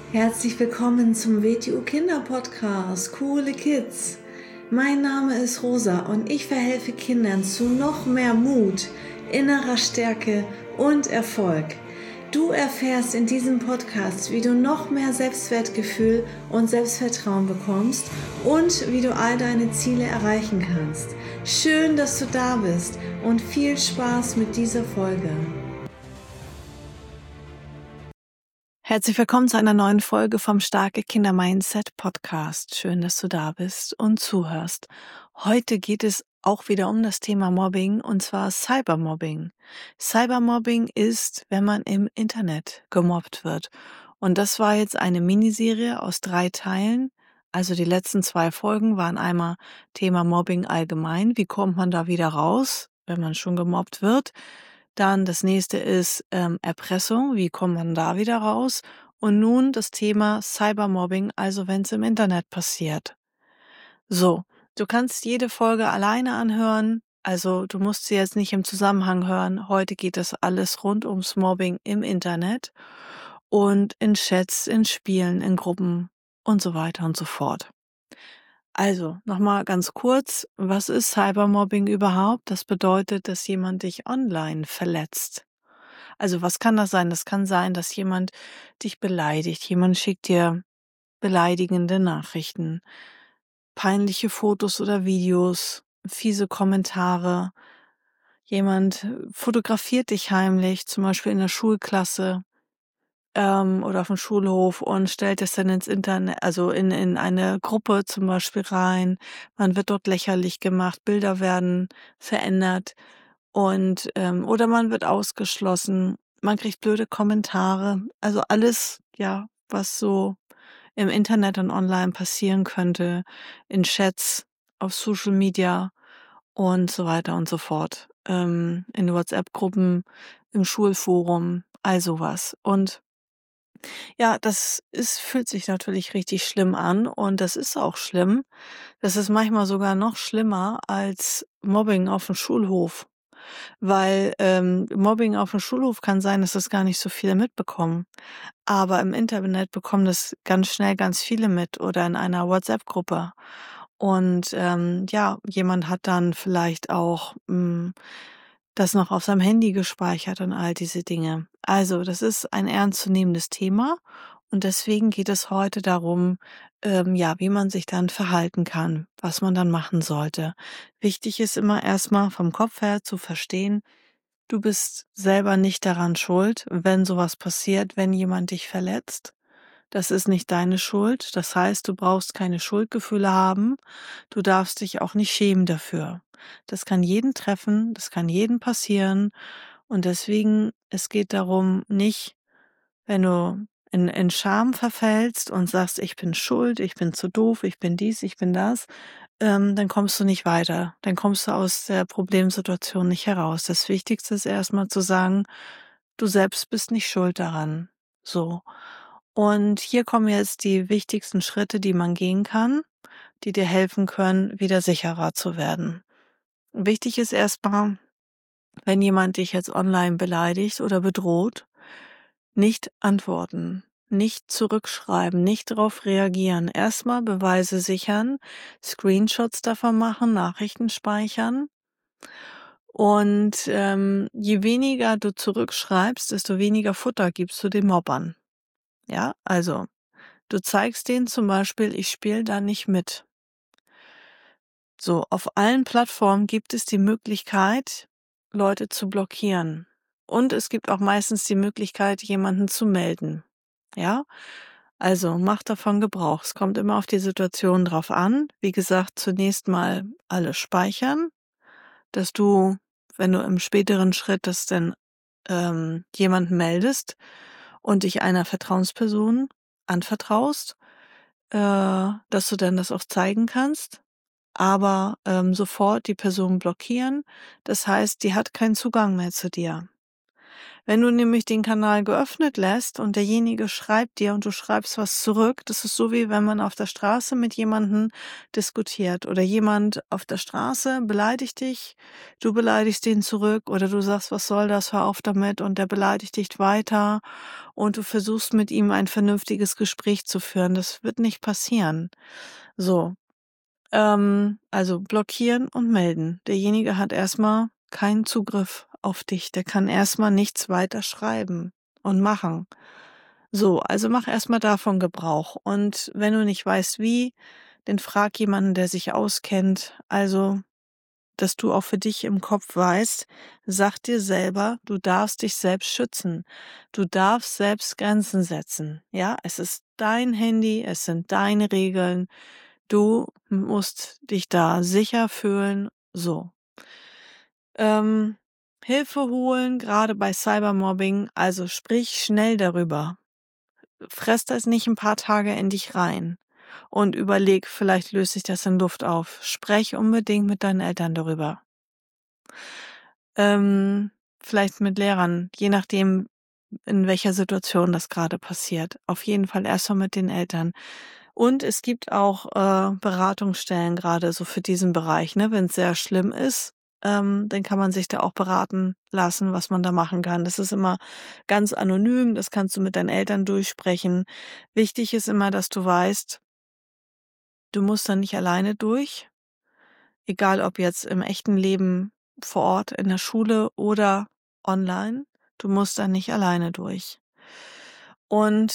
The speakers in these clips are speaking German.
Herzlich willkommen zum WTU Kinder Podcast, Coole Kids. Mein Name ist Rosa und ich verhelfe Kindern zu noch mehr Mut, innerer Stärke und Erfolg. Du erfährst in diesem Podcast, wie du noch mehr Selbstwertgefühl und Selbstvertrauen bekommst und wie du all deine Ziele erreichen kannst. Schön, dass du da bist und viel Spaß mit dieser Folge. Herzlich willkommen zu einer neuen Folge vom Starke Kinder Mindset Podcast. Schön, dass du da bist und zuhörst. Heute geht es auch wieder um das Thema Mobbing, und zwar Cybermobbing. Cybermobbing ist, wenn man im Internet gemobbt wird. Und das war jetzt eine Miniserie aus 3 Teilen. Also die letzten 2 Folgen waren einmal Thema Mobbing allgemein. Wie kommt man da wieder raus, wenn man schon gemobbt wird? Dann das nächste ist Erpressung. Wie kommt man da wieder raus? Und nun das Thema Cybermobbing, also wenn es im Internet passiert. So, du kannst jede Folge alleine anhören. Also du musst sie jetzt nicht im Zusammenhang hören. Heute geht es alles rund ums Mobbing im Internet und in Chats, in Spielen, in Gruppen und so weiter und so fort. Also, nochmal ganz kurz, was ist Cybermobbing überhaupt? Das bedeutet, dass jemand dich online verletzt. Also, was kann das sein? Das kann sein, dass jemand dich beleidigt. Jemand schickt dir beleidigende Nachrichten, peinliche Fotos oder Videos, fiese Kommentare. Jemand fotografiert dich heimlich, zum Beispiel in der Schulklasse oder auf dem Schulhof, und stellt es dann ins Internet, also in eine Gruppe zum Beispiel rein. Man wird dort lächerlich gemacht, Bilder werden verändert und oder man wird ausgeschlossen, man kriegt blöde Kommentare. Also alles, ja, was so im Internet und online passieren könnte, in Chats, auf Social Media und so weiter und so fort. In WhatsApp-Gruppen, im Schulforum, all sowas. Und ja, fühlt sich natürlich richtig schlimm an, und das ist auch schlimm. Das ist manchmal sogar noch schlimmer als Mobbing auf dem Schulhof. Weil Mobbing auf dem Schulhof kann sein, dass das gar nicht so viele mitbekommen. Aber im Internet bekommen das ganz schnell ganz viele mit oder in einer WhatsApp-Gruppe. Und ja, jemand hat dann vielleicht auch das noch auf seinem Handy gespeichert und all diese Dinge. Also, das ist ein ernstzunehmendes Thema, und deswegen geht es heute darum, ja, wie man sich dann verhalten kann, was man dann machen sollte. Wichtig ist immer erstmal vom Kopf her zu verstehen, du bist selber nicht daran schuld, wenn sowas passiert, wenn jemand dich verletzt. Das ist nicht deine Schuld. Das heißt, du brauchst keine Schuldgefühle haben. Du darfst dich auch nicht schämen dafür. Das kann jeden treffen, das kann jedem passieren. Und deswegen, es geht darum, nicht, wenn du in Scham verfällst und sagst, ich bin schuld, ich bin zu doof, ich bin dies, ich bin das, dann kommst du nicht weiter. Dann kommst du aus der Problemsituation nicht heraus. Das Wichtigste ist erstmal zu sagen, du selbst bist nicht schuld daran. So. Und hier kommen jetzt die wichtigsten Schritte, die man gehen kann, die dir helfen können, wieder sicherer zu werden. Wichtig ist erstmal, wenn jemand dich jetzt online beleidigt oder bedroht, nicht antworten, nicht zurückschreiben, nicht darauf reagieren. Erstmal Beweise sichern, Screenshots davon machen, Nachrichten speichern. Und je weniger du zurückschreibst, desto weniger Futter gibst du den Mobbern. Ja, also du zeigst denen zum Beispiel, ich spiele da nicht mit. So, auf allen Plattformen gibt es die Möglichkeit, Leute zu blockieren. Und es gibt auch meistens die Möglichkeit, jemanden zu melden. Ja, also mach davon Gebrauch. Es kommt immer auf die Situation drauf an. Wie gesagt, zunächst mal alles speichern, dass du, wenn du im späteren Schritt das dann jemanden meldest und dich einer Vertrauensperson anvertraust, dass du dann das auch zeigen kannst, aber sofort die Person blockieren. Das heißt, die hat keinen Zugang mehr zu dir. Wenn du nämlich den Kanal geöffnet lässt und derjenige schreibt dir und du schreibst was zurück, das ist so, wie wenn man auf der Straße mit jemandem diskutiert oder jemand auf der Straße beleidigt dich, du beleidigst den zurück oder du sagst, was soll das, hör auf damit, und der beleidigt dich weiter und du versuchst mit ihm ein vernünftiges Gespräch zu führen. Das wird nicht passieren. So, also blockieren und melden. Derjenige hat erstmal keinen Zugriff auf dich. Der kann erstmal nichts weiter schreiben und machen. So, also mach erstmal davon Gebrauch. Und wenn du nicht weißt, wie, dann frag jemanden, der sich auskennt. Also, dass du auch für dich im Kopf weißt, sag dir selber, du darfst dich selbst schützen. Du darfst selbst Grenzen setzen. Ja, es ist dein Handy, es sind deine Regeln. Du musst dich da sicher fühlen. So. Hilfe holen, gerade bei Cybermobbing, also sprich schnell darüber. Fress das nicht ein paar Tage in dich rein und überleg, vielleicht löst sich das in Luft auf. Sprech unbedingt mit deinen Eltern darüber. Vielleicht mit Lehrern, je nachdem, in welcher Situation das gerade passiert. Auf jeden Fall erstmal mit den Eltern. Und es gibt auch Beratungsstellen gerade so für diesen Bereich, ne? Wenn es sehr schlimm ist, dann kann man sich da auch beraten lassen, was man da machen kann. Das ist immer ganz anonym, das kannst du mit deinen Eltern durchsprechen. Wichtig ist immer, dass du weißt, du musst da nicht alleine durch, egal ob jetzt im echten Leben vor Ort in der Schule oder online, du musst da nicht alleine durch. Und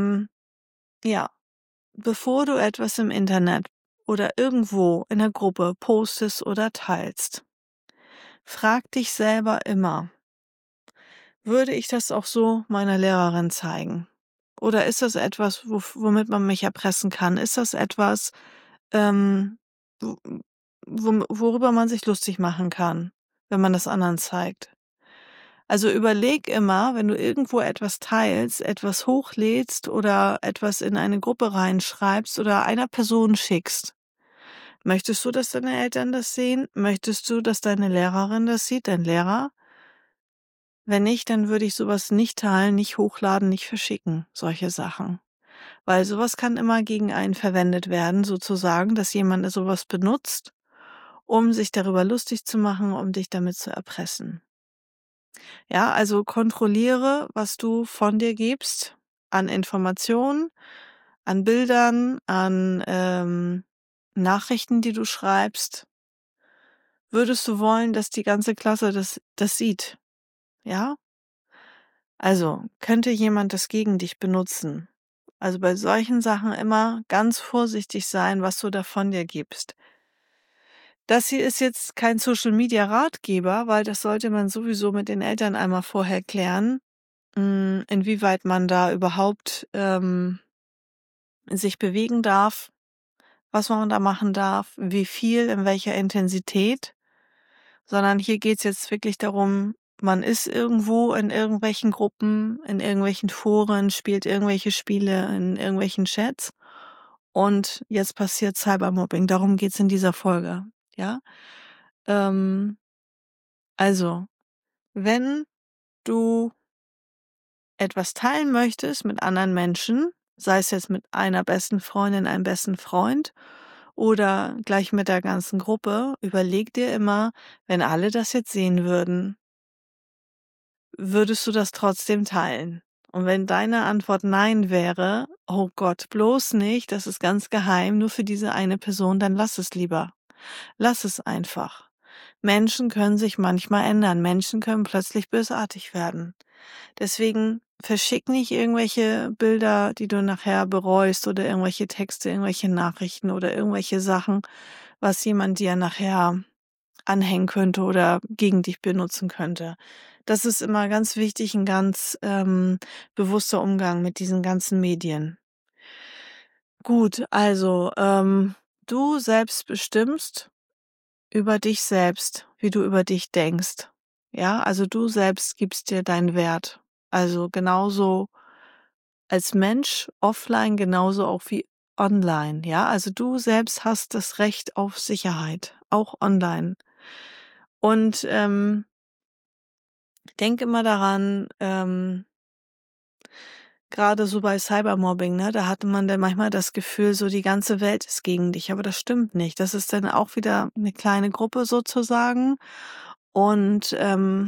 ja, bevor du etwas im Internet oder irgendwo in der Gruppe postest oder teilst, frag dich selber immer, würde ich das auch so meiner Lehrerin zeigen? Oder ist das etwas, womit man mich erpressen kann? Ist das etwas, ähm, wo- worüber man sich lustig machen kann, wenn man das anderen zeigt? Also überleg immer, wenn du irgendwo etwas teilst, etwas hochlädst oder etwas in eine Gruppe reinschreibst oder einer Person schickst. Möchtest du, dass deine Eltern das sehen? Möchtest du, dass deine Lehrerin das sieht, dein Lehrer? Wenn nicht, dann würde ich sowas nicht teilen, nicht hochladen, nicht verschicken, solche Sachen. Weil sowas kann immer gegen einen verwendet werden, sozusagen, dass jemand sowas benutzt, um sich darüber lustig zu machen, um dich damit zu erpressen. Ja, also kontrolliere, was du von dir gibst an Informationen, an Bildern, an Nachrichten, die du schreibst. Würdest du wollen, dass die ganze Klasse das sieht? Ja? Also, könnte jemand das gegen dich benutzen? Also bei solchen Sachen immer ganz vorsichtig sein, was du da von dir gibst. Das hier ist jetzt kein Social-Media-Ratgeber, weil das sollte man sowieso mit den Eltern einmal vorher klären, inwieweit man da überhaupt sich bewegen darf, was man da machen darf, wie viel, in welcher Intensität, sondern hier geht's jetzt wirklich darum, man ist irgendwo in irgendwelchen Gruppen, in irgendwelchen Foren, spielt irgendwelche Spiele in irgendwelchen Chats und jetzt passiert Cybermobbing. Darum geht's in dieser Folge, ja? Ähm, also, wenn du etwas teilen möchtest mit anderen Menschen, sei es jetzt mit einer besten Freundin, einem besten Freund oder gleich mit der ganzen Gruppe, überleg dir immer, wenn alle das jetzt sehen würden, würdest du das trotzdem teilen? Und wenn deine Antwort nein wäre, oh Gott, bloß nicht, das ist ganz geheim, nur für diese eine Person, dann lass es lieber. Lass es einfach. Menschen können sich manchmal ändern. Menschen können plötzlich bösartig werden. Deswegen verschick nicht irgendwelche Bilder, die du nachher bereust oder irgendwelche Texte, irgendwelche Nachrichten oder irgendwelche Sachen, was jemand dir nachher anhängen könnte oder gegen dich benutzen könnte. Das ist immer ganz wichtig, ein ganz bewusster Umgang mit diesen ganzen Medien. Gut, also du selbst bestimmst über dich selbst, wie du über dich denkst. Ja, also du selbst gibst dir deinen Wert. Also genauso als Mensch offline, genauso auch wie online. Ja, also du selbst hast das Recht auf Sicherheit, auch online. Und denk immer daran, gerade so bei Cybermobbing, ne, da hatte man dann manchmal das Gefühl, so die ganze Welt ist gegen dich, aber das stimmt nicht. Das ist dann auch wieder eine kleine Gruppe sozusagen. Und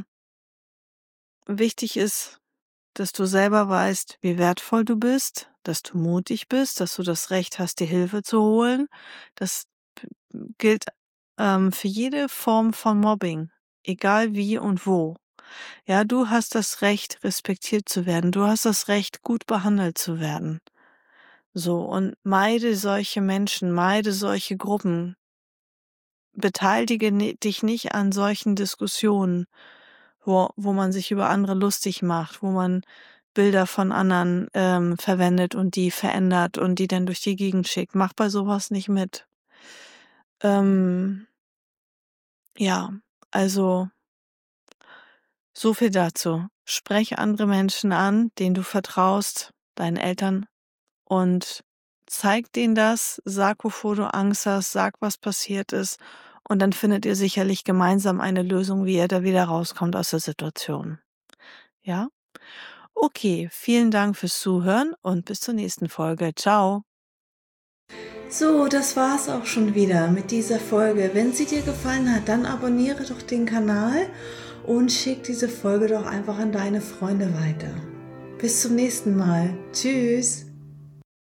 wichtig ist, dass du selber weißt, wie wertvoll du bist, dass du mutig bist, dass du das Recht hast, dir Hilfe zu holen. Das gilt für jede Form von Mobbing, egal wie und wo. Ja, du hast das Recht, respektiert zu werden. Du hast das Recht, gut behandelt zu werden. So, und meide solche Menschen, meide solche Gruppen. Beteilige dich nicht an solchen Diskussionen, wo man sich über andere lustig macht, wo man Bilder von anderen verwendet und die verändert und die dann durch die Gegend schickt. Mach bei sowas nicht mit. Ja, also so viel dazu. Sprech andere Menschen an, denen du vertraust, deinen Eltern, und zeig denen das, sag, wovor du Angst hast, sag, was passiert ist, und dann findet ihr sicherlich gemeinsam eine Lösung, wie ihr da wieder rauskommt aus der Situation. Ja? Okay, vielen Dank fürs Zuhören und bis zur nächsten Folge. Ciao. So, das war's auch schon wieder mit dieser Folge. Wenn sie dir gefallen hat, dann abonniere doch den Kanal und schick diese Folge doch einfach an deine Freunde weiter. Bis zum nächsten Mal. Tschüss.